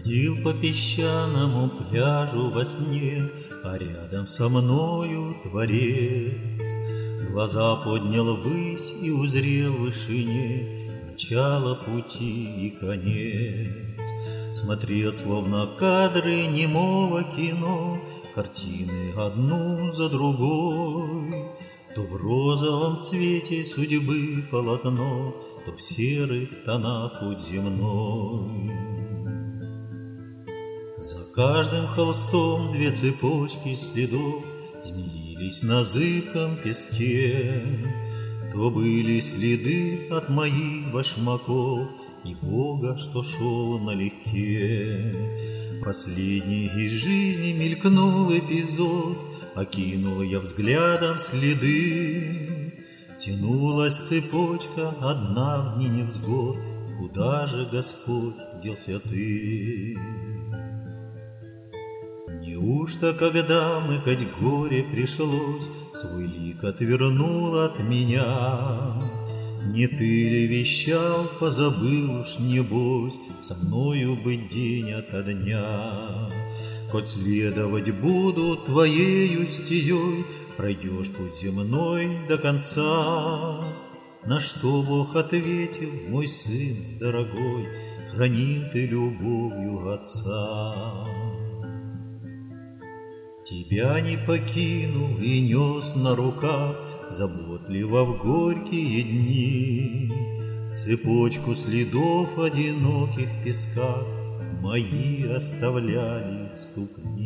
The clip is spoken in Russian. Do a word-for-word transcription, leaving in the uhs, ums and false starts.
Бродил по песчаному пляжу во сне, а рядом со мною Творец. Глаза поднял ввысь и узрел в вышине начало пути и конец. Смотрел, словно кадры немого кино, картины одну за другой. То в розовом цвете судьбы полотно, то в серых тонах путь земной. За каждым холстом две цепочки следов змеились на зыбком песке. То были следы от моих башмаков и Бога, что шел налегке. Последний из жизни мелькнул эпизод, окинул я взглядом следы. Тянулась цепочка одна в дни невзгод, куда же, Господь, делся ты? Неужто, когда мыкать горе пришлось, свой лик отвернул от меня? Не ты ли вещал, позабыл уж, небось, со мною быть день ото дня? Хоть следовать буду твоею стезей, пройдешь путь земной до конца. На что Бог ответил: мой сын дорогой, храним ты любовью Отца. Тебя не покинул и нес на руках заботливо в горькие дни. Цепочку следов одиноких в песках мои оставляли ступни.